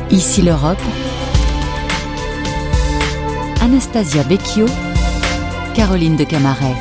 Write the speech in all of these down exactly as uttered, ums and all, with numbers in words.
Ici l'Europe. Anastasia Becchio, Caroline de Camaret.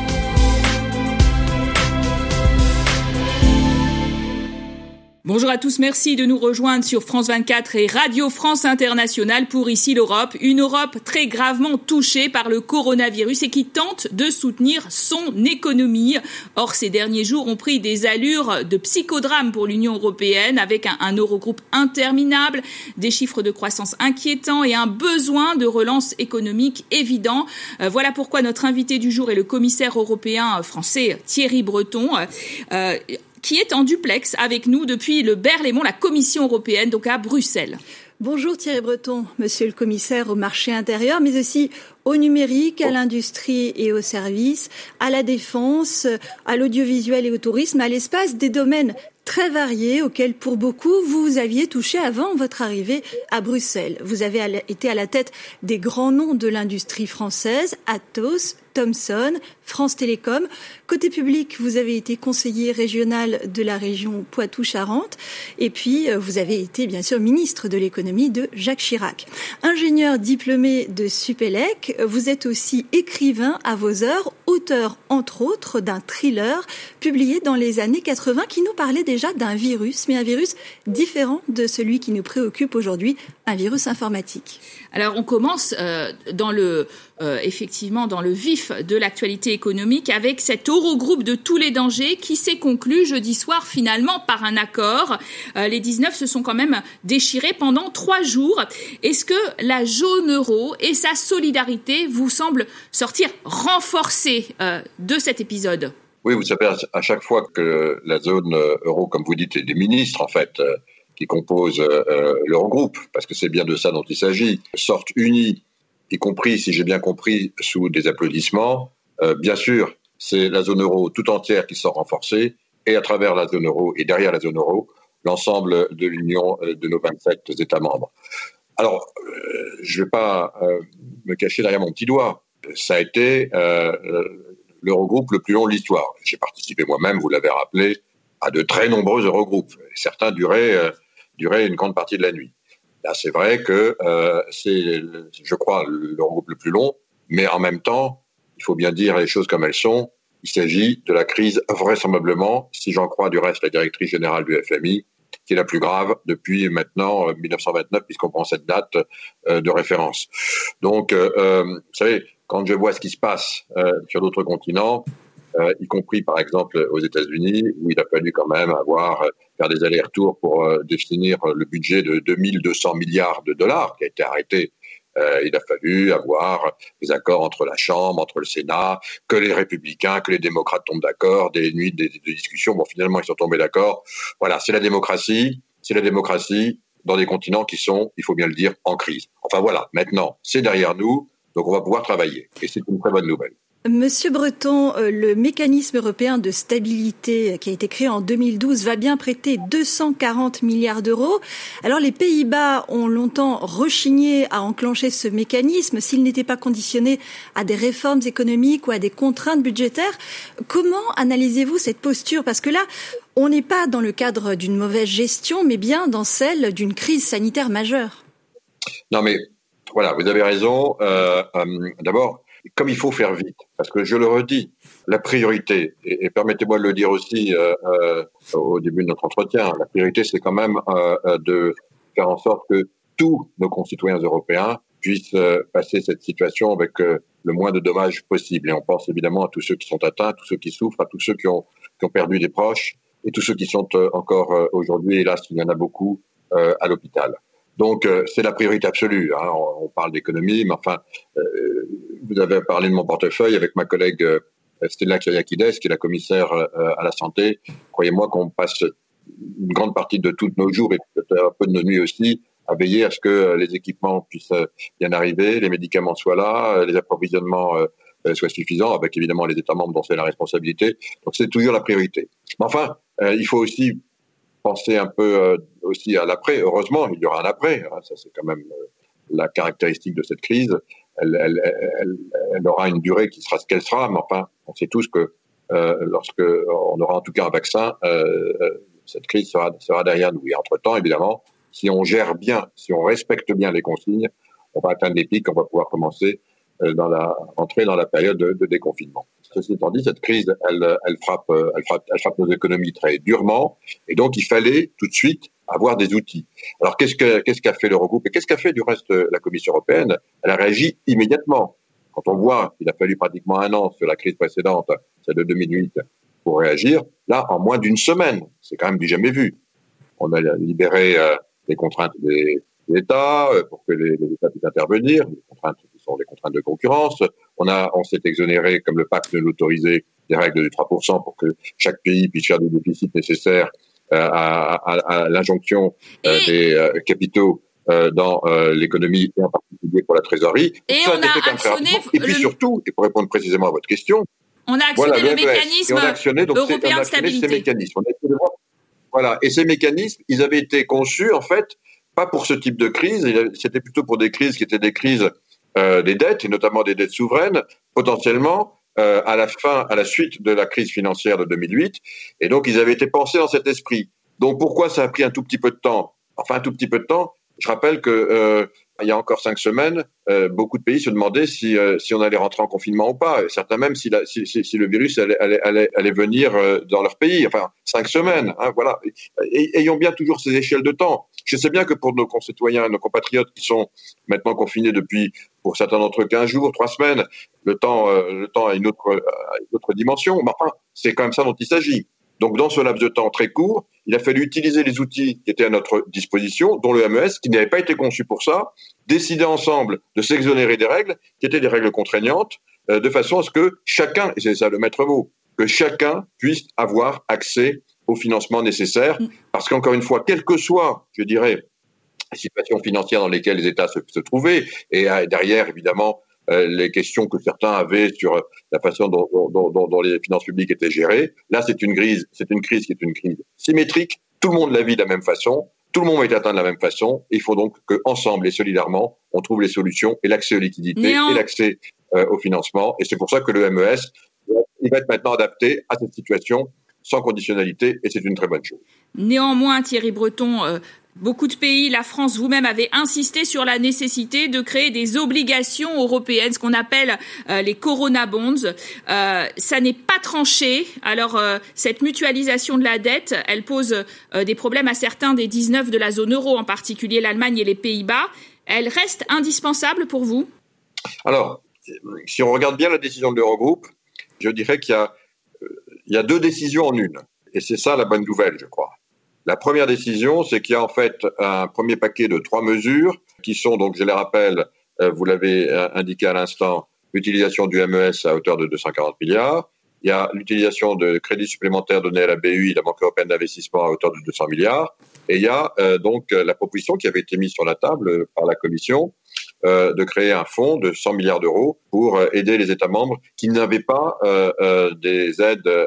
Bonjour à tous, merci de nous rejoindre sur France vingt-quatre et Radio France Internationale pour Ici l'Europe. Une Europe très gravement touchée par le coronavirus et qui tente de soutenir son économie. Or, ces derniers jours ont pris des allures de psychodrame pour l'Union européenne avec un, un Eurogroupe interminable, des chiffres de croissance inquiétants et un besoin de relance économique évident. Euh, voilà pourquoi notre invité du jour est le commissaire européen français Thierry Breton. Euh, qui est en duplex avec nous depuis le Berlaymont, la Commission européenne, donc à Bruxelles. Bonjour Thierry Breton, monsieur le commissaire au marché intérieur, mais aussi au numérique, à l'industrie et aux services, à la défense, à l'audiovisuel et au tourisme, à l'espace, des domaines très variés auxquels, pour beaucoup, vous aviez touché avant votre arrivée à Bruxelles. Vous avez été à la tête des grands noms de l'industrie française, Atos, Thomson, France Télécom. Côté public, vous avez été conseiller régional de la région Poitou-Charentes. Et puis, vous avez été, bien sûr, ministre de l'économie de Jacques Chirac. Ingénieur diplômé de Supélec, vous êtes aussi écrivain à vos heures, auteur, entre autres, d'un thriller publié dans les années quatre-vingts qui nous parlait déjà d'un virus, mais un virus différent de celui qui nous préoccupe aujourd'hui, un virus informatique. Alors, on commence euh, dans le, euh, effectivement, dans le vif de l'actualité économique avec cet Eurogroupe de tous les dangers qui s'est conclu jeudi soir finalement par un accord. Euh, les dix-neuf se sont quand même déchirés pendant trois jours. Est-ce que la zone euro et sa solidarité vous semblent sortir renforcées euh, de cet épisode ? Oui, vous savez, à chaque fois que la zone euro, comme vous dites, et des ministres, en fait, euh, qui composent euh, l'Eurogroupe, parce que c'est bien de ça dont il s'agit, sortent unis, y compris, si j'ai bien compris, sous des applaudissements. Euh, bien sûr, c'est la zone euro tout entière qui sort renforcée, et à travers la zone euro et derrière la zone euro, l'ensemble de l'Union euh, de nos vingt-sept États membres. Alors, euh, je ne vais pas euh, me cacher derrière mon petit doigt. Ça a été euh, l'Eurogroupe le plus long de l'histoire. J'ai participé moi-même, vous l'avez rappelé, à de très nombreux Eurogroupes. Certains duraient, euh, duraient une grande partie de la nuit. Là, c'est vrai que euh, c'est, je crois, l'Eurogroupe le plus long, mais en même temps, il faut bien dire les choses comme elles sont. Il s'agit de la crise, vraisemblablement, si j'en crois du reste la directrice générale du F M I, qui est la plus grave depuis maintenant dix-neuf cent vingt-neuf, puisqu'on prend cette date euh, de référence. Donc, euh, euh, vous savez, quand je vois ce qui se passe euh, sur d'autres continents, euh, y compris par exemple aux États-Unis, où il a fallu quand même avoir euh, faire des allers-retours pour euh, définir le budget de deux mille deux cents milliards de dollars qui a été arrêté. Euh, il a fallu avoir des accords entre la Chambre, entre le Sénat, que les Républicains, que les démocrates tombent d'accord, des nuits de, de discussions. Bon, finalement, ils sont tombés d'accord. Voilà, c'est la démocratie. C'est la démocratie dans des continents qui sont, il faut bien le dire, en crise. Enfin voilà, maintenant, c'est derrière nous, donc on va pouvoir travailler. Et c'est une très bonne nouvelle. Monsieur Breton, le mécanisme européen de stabilité qui a été créé en deux mille douze va bien prêter deux cent quarante milliards d'euros. Alors les Pays-Bas ont longtemps rechigné à enclencher ce mécanisme s'il n'était pas conditionné à des réformes économiques ou à des contraintes budgétaires. Comment analysez-vous cette posture ? Parce que là, on n'est pas dans le cadre d'une mauvaise gestion, mais bien dans celle d'une crise sanitaire majeure. Non mais voilà, vous avez raison. Euh, euh, d'abord, comme il faut faire vite, parce que je le redis, la priorité, et, et permettez-moi de le dire aussi euh, euh, au début de notre entretien, la priorité c'est quand même euh, de faire en sorte que tous nos concitoyens européens puissent euh, passer cette situation avec euh, le moins de dommages possible. Et on pense évidemment à tous ceux qui sont atteints, à tous ceux qui souffrent, à tous ceux qui ont, qui ont perdu des proches, et tous ceux qui sont euh, encore euh, aujourd'hui, hélas, il y en a beaucoup, euh, à l'hôpital. Donc, euh, c'est la priorité absolue. Hein. On, on parle d'économie, mais enfin, euh, vous avez parlé de mon portefeuille avec ma collègue euh, Stella Kyriakides, qui est la commissaire euh, à la santé. Croyez-moi qu'on passe une grande partie de tous nos jours et peut-être un peu de nos nuits aussi à veiller à ce que les équipements puissent bien arriver, les médicaments soient là, les approvisionnements euh, soient suffisants, avec évidemment les États membres dont c'est la responsabilité. Donc, c'est toujours la priorité. Mais enfin, euh, il faut aussi penser un peu euh, aussi à l'après. Heureusement, il y aura un après. Hein, ça, c'est quand même euh, la caractéristique de cette crise. Elle, elle, elle, elle aura une durée qui sera ce qu'elle sera, mais enfin, on sait tous que euh, lorsque on aura en tout cas un vaccin, euh, cette crise sera, sera derrière nous. Et entre-temps, évidemment, si on gère bien, si on respecte bien les consignes, on va atteindre les pics, on va pouvoir commencer euh, dans la, entrer dans la période de, de déconfinement. Ceci étant dit, cette crise, elle, elle frappe, elle frappe, elle frappe nos économies très durement, et donc il fallait tout de suite avoir des outils. Alors qu'est-ce que, qu'est-ce qu'a fait l'Eurogroupe et qu'est-ce qu'a fait du reste la Commission européenne? Elle a réagi immédiatement. Quand on voit qu'il a fallu pratiquement un an sur la crise précédente, celle de deux mille huit, pour réagir, là, en moins d'une semaine, c'est quand même du jamais vu. On a libéré euh, les contraintes des, des États euh, pour que les, les États puissent intervenir, les contraintes qui sont les contraintes de concurrence. On a, on s'est exonéré, comme le pacte nous l'autorisait, des règles du trois pour cent pour que chaque pays puisse faire des déficits nécessaires euh, à, à, à l'injonction euh, des euh, capitaux euh, dans euh, l'économie et en particulier pour la trésorerie. Et ça on a, a actionné et puis le... surtout, et pour répondre précisément à votre question, on a actionné voilà, le mécanisme on a actionné, donc européen on a de stabilité. Ces mécanismes. On a essayé de voir. Voilà. Et ces mécanismes, ils avaient été conçus, en fait, pas pour ce type de crise. C'était plutôt pour des crises qui étaient des crises euh, des dettes, et notamment des dettes souveraines, potentiellement, euh, à la fin, à la suite de la crise financière de deux mille huit. Et donc, ils avaient été pensés dans cet esprit. Donc, pourquoi ça a pris un tout petit peu de temps? Enfin, un tout petit peu de temps. Je rappelle que, euh, il y a encore cinq semaines, euh, beaucoup de pays se demandaient si, euh, si on allait rentrer en confinement ou pas. Certains même si, la, si, si, si le virus allait, allait, allait, allait venir euh, dans leur pays. Enfin, cinq semaines, hein, voilà. Et, ayons bien toujours ces échelles de temps. Je sais bien que pour nos concitoyens, nos compatriotes qui sont maintenant confinés depuis, pour certains d'entre eux, quinze jours, trois semaines, le temps, euh, le temps a une autre, a une autre dimension. Mais enfin, c'est quand même ça dont il s'agit. Donc, dans ce laps de temps très court, il a fallu utiliser les outils qui étaient à notre disposition, dont le M E S, qui n'avait pas été conçu pour ça, décider ensemble de s'exonérer des règles, qui étaient des règles contraignantes, euh, de façon à ce que chacun, et c'est ça le maître mot, que chacun puisse avoir accès au financement nécessaire. Parce qu'encore une fois, quelle que soit, je dirais, les situations financières dans lesquelles les États se, se trouvaient, et euh, derrière, évidemment, Euh, les questions que certains avaient sur la façon dont, dont, dont, dont les finances publiques étaient gérées. Là, c'est une crise, c'est une crise qui est une crise symétrique. Tout le monde la vit de la même façon. Tout le monde est atteint de la même façon. Et il faut donc qu'ensemble et solidairement, on trouve les solutions et l'accès aux liquidités Néant. et l'accès euh, au financement. Et c'est pour ça que le M E S, il va être maintenant adapté à cette situation sans conditionnalité, et c'est une très bonne chose. Néanmoins, Thierry Breton, euh, beaucoup de pays, la France, vous-même, avez insisté sur la nécessité de créer des obligations européennes, ce qu'on appelle euh, les Corona Bonds. Euh, ça n'est pas tranché. Alors, euh, cette mutualisation de la dette, elle pose euh, des problèmes à certains des dix-neuf de la zone euro, en particulier l'Allemagne et les Pays-Bas. Elle reste indispensable pour vous? Alors, si on regarde bien la décision de l'Eurogroupe, je dirais qu'il y a Il y a deux décisions en une. Et c'est ça la bonne nouvelle, je crois. La première décision, c'est qu'il y a en fait un premier paquet de trois mesures qui sont, donc je les rappelle, euh, vous l'avez indiqué à l'instant, l'utilisation du M E S à hauteur de deux cent quarante milliards. Il y a l'utilisation de crédits supplémentaires donnés à la B E I, la Banque européenne d'investissement, à hauteur de deux cents milliards. Et il y a euh, donc la proposition qui avait été mise sur la table par la Commission Euh, de créer un fonds de cent milliards d'euros pour euh, aider les États membres qui n'avaient pas euh, euh, des aides euh,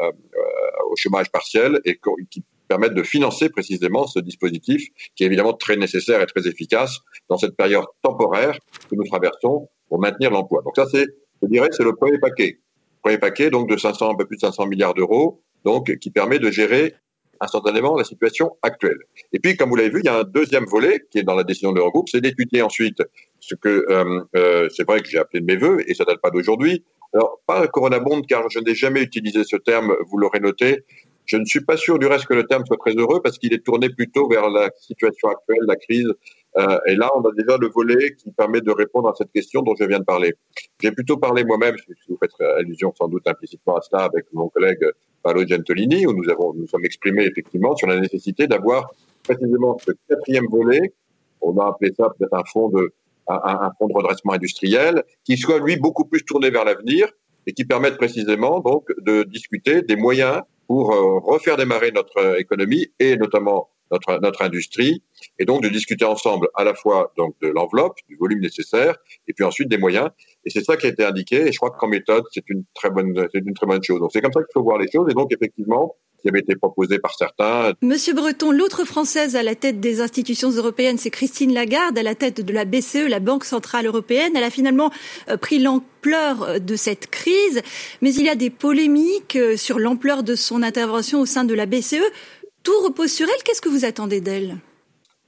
euh, au chômage partiel et qui permettent de financer précisément ce dispositif qui est évidemment très nécessaire et très efficace dans cette période temporaire que nous traversons pour maintenir l'emploi. Donc ça, c'est, je dirais, c'est le premier paquet. Premier paquet donc de cinq cents, un peu plus de cinq cents milliards d'euros, donc qui permet de gérer instantanément la situation actuelle. Et puis, comme vous l'avez vu, il y a un deuxième volet qui est dans la décision de l'Eurogroupe, c'est d'étudier ensuite ce que, euh, euh, c'est vrai que j'ai appelé de mes voeux, et ça date pas d'aujourd'hui. Alors, pas Corona Bond, car je n'ai jamais utilisé ce terme, vous l'aurez noté. Je ne suis pas sûr du reste que le terme soit très heureux, parce qu'il est tourné plutôt vers la situation actuelle, la crise. Euh, et là, on a déjà le volet qui permet de répondre à cette question dont je viens de parler. J'ai plutôt parlé moi-même, si vous faites allusion sans doute implicitement à cela, avec mon collègue Paolo Gentilini, où nous avons, nous sommes exprimés effectivement sur la nécessité d'avoir précisément ce quatrième volet, on a appelé ça peut-être un fonds de, un, un fonds de redressement industriel, qui soit lui beaucoup plus tourné vers l'avenir et qui permette précisément donc de discuter des moyens pour euh, refaire démarrer notre euh, économie et notamment notre, notre industrie, et donc de discuter ensemble à la fois donc de l'enveloppe, du volume nécessaire, et puis ensuite des moyens. Et c'est ça qui a été indiqué, et je crois qu'en méthode, c'est une très bonne, c'est une très bonne chose. Donc c'est comme ça qu'il faut voir les choses, et donc effectivement, qui avait été proposé par certains. Monsieur Breton, l'autre Française à la tête des institutions européennes, c'est Christine Lagarde, à la tête de la B C E, la Banque Centrale Européenne. Elle a finalement pris l'ampleur de cette crise, mais il y a des polémiques sur l'ampleur de son intervention au sein de la B C E. Tout repose sur elle. Qu'est-ce que vous attendez d'elle ?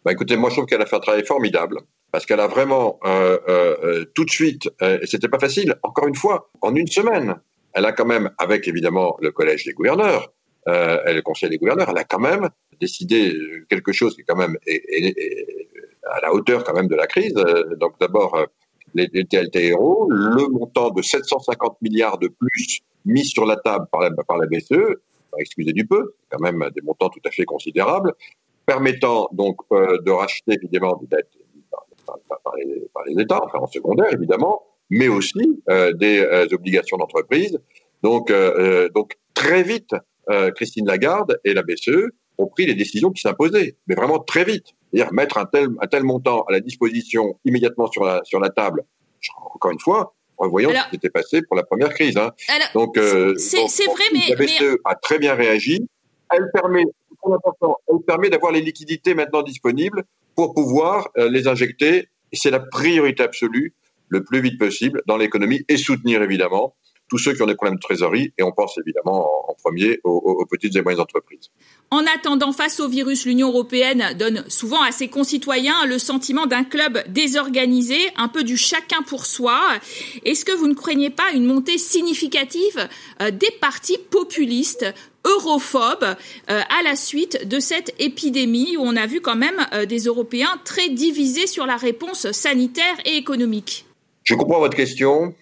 Bah, écoutez, moi je trouve qu'elle a fait un travail formidable parce qu'elle a vraiment euh, euh, tout de suite, euh, et c'était pas facile, encore une fois, en une semaine, elle a quand même, avec évidemment le collège des gouverneurs, euh, et le conseil des gouverneurs, elle a quand même décidé quelque chose qui quand même est, est, est à la hauteur quand même de la crise. Donc d'abord euh, les, les T L T R O, le montant de sept cent cinquante milliards de plus mis sur la table par la, par la B C E, excusez du peu, quand même des montants tout à fait considérables, permettant donc euh, de racheter évidemment des dettes par, par, par, les, par les États, enfin en secondaire évidemment, mais aussi euh, des euh, obligations d'entreprise. Donc, euh, donc très vite, euh, Christine Lagarde et la B C E ont pris les décisions qui s'imposaient, mais vraiment très vite. C'est-à-dire mettre un tel, un tel montant à la disposition immédiatement sur la, sur la table, encore une fois, en voyant alors, ce qui s'était passé pour la première crise. Hein. Alors, donc, euh, c'est, donc, c'est vrai, mais... La B C E mais... a très bien réagi. Elle permet, elle permet d'avoir les liquidités maintenant disponibles pour pouvoir euh, les injecter, et c'est la priorité absolue, le plus vite possible dans l'économie, et soutenir évidemment tous ceux qui ont des problèmes de trésorerie, et on pense évidemment en, en premier aux, aux petites et moyennes entreprises. En attendant, face au virus, l'Union européenne donne souvent à ses concitoyens le sentiment d'un club désorganisé, un peu du chacun pour soi. Est-ce que vous ne craignez pas une montée significative euh, des partis populistes europhobes euh, à la suite de cette épidémie où on a vu quand même euh, des Européens très divisés sur la réponse sanitaire et économique? Je comprends votre question,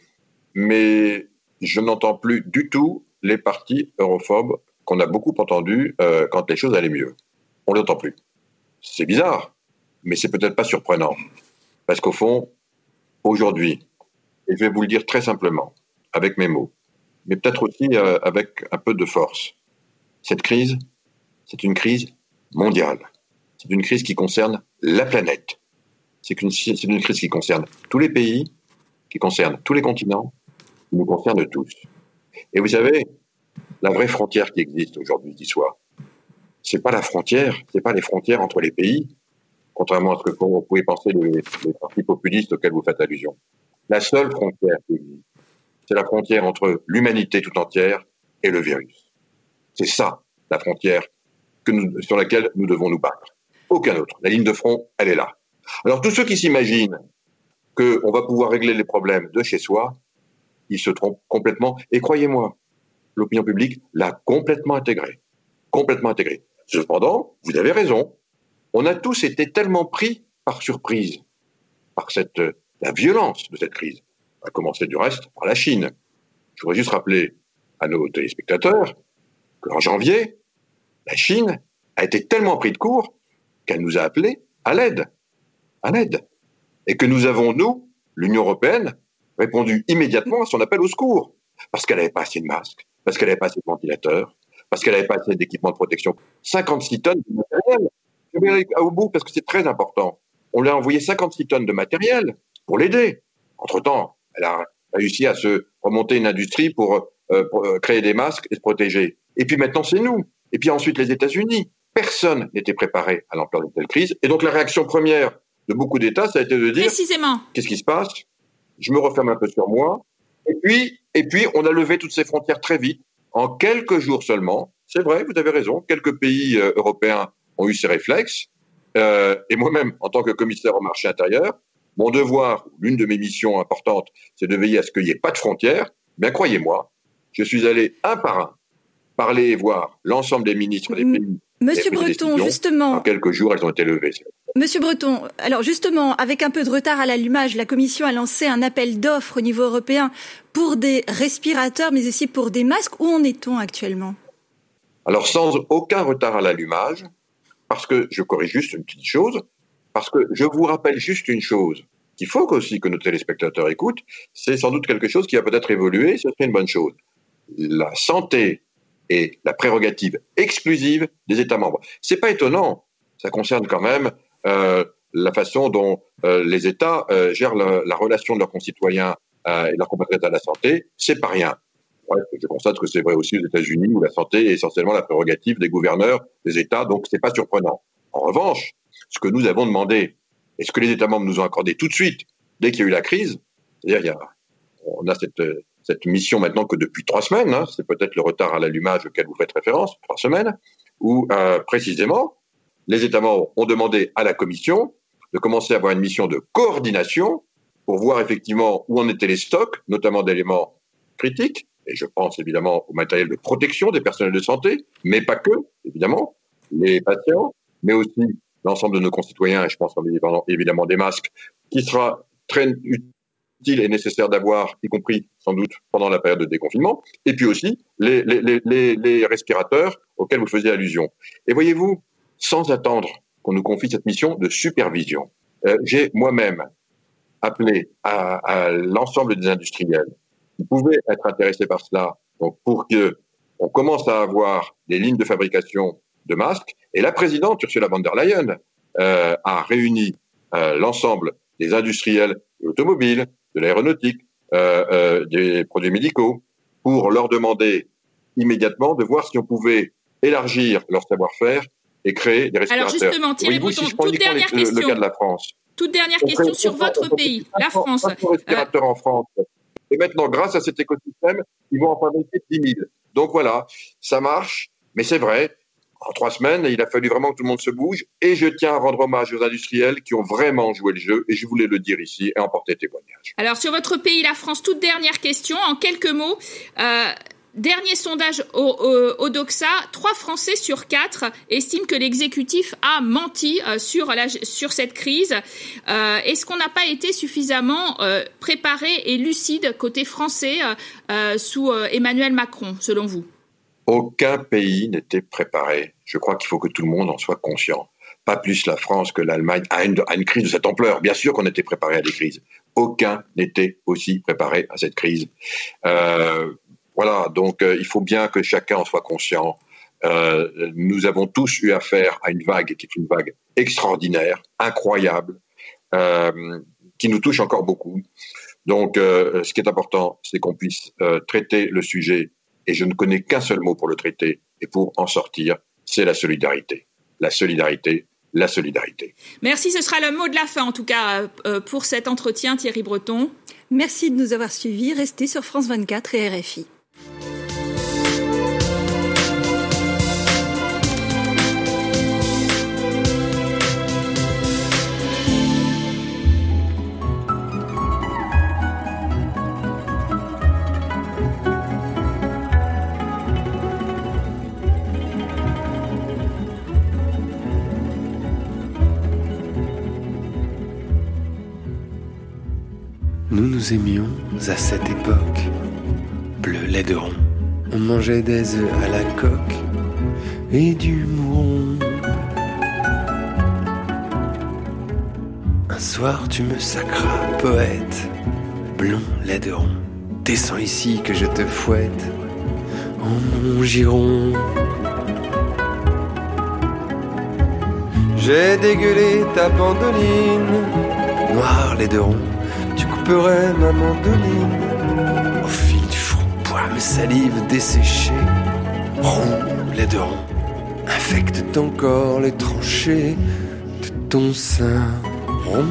mais je n'entends plus du tout les partis europhobes qu'on a beaucoup entendus euh, quand les choses allaient mieux. On ne l'entend plus. C'est bizarre, mais c'est peut-être pas surprenant. Parce qu'au fond, aujourd'hui, et je vais vous le dire très simplement, avec mes mots, mais peut-être aussi euh, avec un peu de force, cette crise, c'est une crise mondiale. C'est une crise qui concerne la planète. C'est une, c'est une crise qui concerne tous les pays, qui concerne tous les continents, qui nous concerne tous. Et vous savez, la vraie frontière qui existe aujourd'hui, d'y soit, c'est pas la frontière, c'est pas les frontières entre les pays, contrairement à ce que vous pouvez penser les, les partis populistes auxquels vous faites allusion. La seule frontière qui existe, c'est la frontière entre l'humanité tout entière et le virus. C'est ça, la frontière que nous, sur laquelle nous devons nous battre. Aucun autre. La ligne de front, elle est là. Alors tous ceux qui s'imaginent qu'on va pouvoir régler les problèmes de chez soi, ils se trompent complètement. Et croyez-moi, l'opinion publique l'a complètement intégré. Complètement intégré. Cependant, vous avez raison. On a tous été tellement pris par surprise, par cette, la violence de cette crise, à commencer du reste par la Chine. Je voudrais juste rappeler à nos téléspectateurs qu'en janvier, la Chine a été tellement pris de court qu'elle nous a appelés à l'aide. À l'aide. Et que nous avons, nous, l'Union européenne, répondu immédiatement à son appel au secours. Parce qu'elle n'avait pas assez de masques, parce qu'elle n'avait pas assez de ventilateurs, parce qu'elle n'avait pas assez d'équipements de protection. cinquante-six tonnes de matériel. Je vais aller au bout parce que c'est très important. On lui a envoyé cinquante-six tonnes de matériel pour l'aider. Entre-temps, elle a réussi à se remonter une industrie pour, euh, pour créer des masques et se protéger. Et puis maintenant, c'est nous. Et puis ensuite, les États-Unis. Personne n'était préparé à l'ampleur d'une telle crise. Et donc, la réaction première de beaucoup d'États, ça a été de dire... Précisément. Qu'est-ce qui se passe ? Je me referme un peu sur moi. Et puis, et puis, on a levé toutes ces frontières très vite, en quelques jours seulement. C'est vrai, vous avez raison. Quelques pays euh, européens ont eu ces réflexes. Euh, et moi-même, en tant que commissaire au marché intérieur, mon devoir, l'une de mes missions importantes, c'est de veiller à ce qu'il n'y ait pas de frontières. Bien, croyez-moi, je suis allé un par un parler et voir l'ensemble des ministres des pays. Monsieur Breton, justement. En quelques jours, elles ont été levées. Monsieur Breton, alors justement, avec un peu de retard à l'allumage, la Commission a lancé un appel d'offres au niveau européen pour des respirateurs, mais aussi pour des masques. Où en est-on actuellement ? Alors, sans aucun retard à l'allumage, parce que je corrige juste une petite chose, parce que je vous rappelle juste une chose qu'il faut aussi que nos téléspectateurs écoutent, c'est sans doute quelque chose qui va peut-être évoluer, ce serait une bonne chose. La santé est la prérogative exclusive des États membres. C'est pas étonnant, ça concerne quand même euh, la façon dont euh, les États euh, gèrent la, la relation de leurs concitoyens euh, et leurs compatriotes à la santé, c'est pas rien. Ouais, je constate que c'est vrai aussi aux États-Unis où la santé est essentiellement la prérogative des gouverneurs des États, donc c'est pas surprenant. En revanche, ce que nous avons demandé et ce que les États membres nous ont accordé tout de suite dès qu'il y a eu la crise, c'est-à-dire il y a, on a cette cette mission maintenant que depuis trois semaines, hein, c'est peut-être le retard à l'allumage auquel vous faites référence, trois semaines, où euh, précisément les États membres ont demandé à la Commission de commencer à avoir une mission de coordination pour voir effectivement où en étaient les stocks, notamment d'éléments critiques, et je pense évidemment au matériel de protection des personnels de santé, mais pas que, évidemment, les patients, mais aussi l'ensemble de nos concitoyens, et je pense évidemment des masques, qui sera très utile et nécessaire d'avoir, y compris sans doute pendant la période de déconfinement, et puis aussi les, les, les, les respirateurs auxquels vous faisiez allusion. Et voyez-vous, sans attendre qu'on nous confie cette mission de supervision, euh, j'ai moi-même appelé à, à l'ensemble des industriels qui pouvaient être intéressés par cela, donc pour que on commence à avoir des lignes de fabrication de masques. Et la présidente Ursula von der Leyen euh, a réuni euh, l'ensemble des industriels de l'automobile, de l'aéronautique, euh, euh, des produits médicaux, pour leur demander immédiatement de voir si on pouvait élargir leur savoir-faire et créer des respirateurs. Alors justement, Thierry Breton, si toute dernière les, question. Le, le cas de la France. Toute dernière on question sur votre on pays, la France. cinq cents respirateurs euh... en France. Et maintenant, grâce à cet écosystème, ils vont en fabriquer dix mille. Donc voilà, ça marche, mais c'est vrai, en trois semaines, il a fallu vraiment que tout le monde se bouge. Et je tiens à rendre hommage aux industriels qui ont vraiment joué le jeu, et je voulais le dire ici et en porter témoignage. Alors sur votre pays, la France, toute dernière question, en quelques mots. Euh, Dernier sondage au, au, au Doxa, trois Français sur quatre estiment que l'exécutif a menti euh, sur, la, sur cette crise. Euh, est-ce qu'on n'a pas été suffisamment euh, préparé et lucide côté français euh, sous euh, Emmanuel Macron, selon vous ? Aucun pays n'était préparé. Je crois qu'il faut que tout le monde en soit conscient. Pas plus la France que l'Allemagne à une, à une crise de cette ampleur. Bien sûr qu'on était préparé à des crises. Aucun n'était aussi préparé à cette crise. Euh, Voilà, donc euh, il faut bien que chacun en soit conscient. Euh, nous avons tous eu affaire à une vague qui est une vague extraordinaire, incroyable, euh, qui nous touche encore beaucoup. Donc, euh, ce qui est important, c'est qu'on puisse euh, traiter le sujet, et je ne connais qu'un seul mot pour le traiter et pour en sortir, c'est la solidarité. La solidarité, la solidarité. Merci, ce sera le mot de la fin en tout cas euh, pour cet entretien, Thierry Breton. Merci de nous avoir suivis. Restez sur France vingt-quatre et R F I. Nous nous aimions à cette époque, bleu lait de rond. On mangeait des œufs à la coque et du mouron. Un soir tu me sacras, poète, blond lait de rond. Descends ici que je te fouette en mon giron. J'ai dégueulé ta bandoline, noir lait de rond. Tu couperais ma mandoline au fil du front, bois mes salives desséchées, roux lait de rond, infecte ton corps les tranchées de ton sein rond.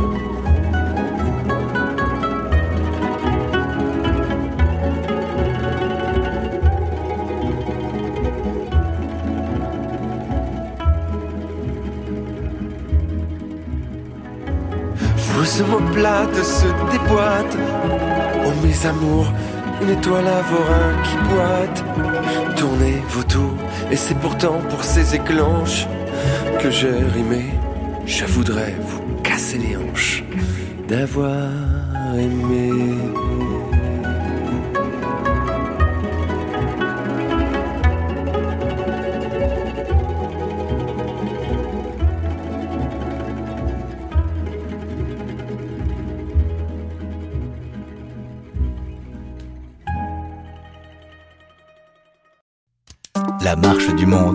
Vos omoplates se déboîtent. Oh mes amours, une étoile à vorin qui boite. Tournez vos tours, et c'est pourtant pour ces éclanches que j'ai rimé. Je voudrais vous casser les hanches d'avoir aimé. La marche du monde.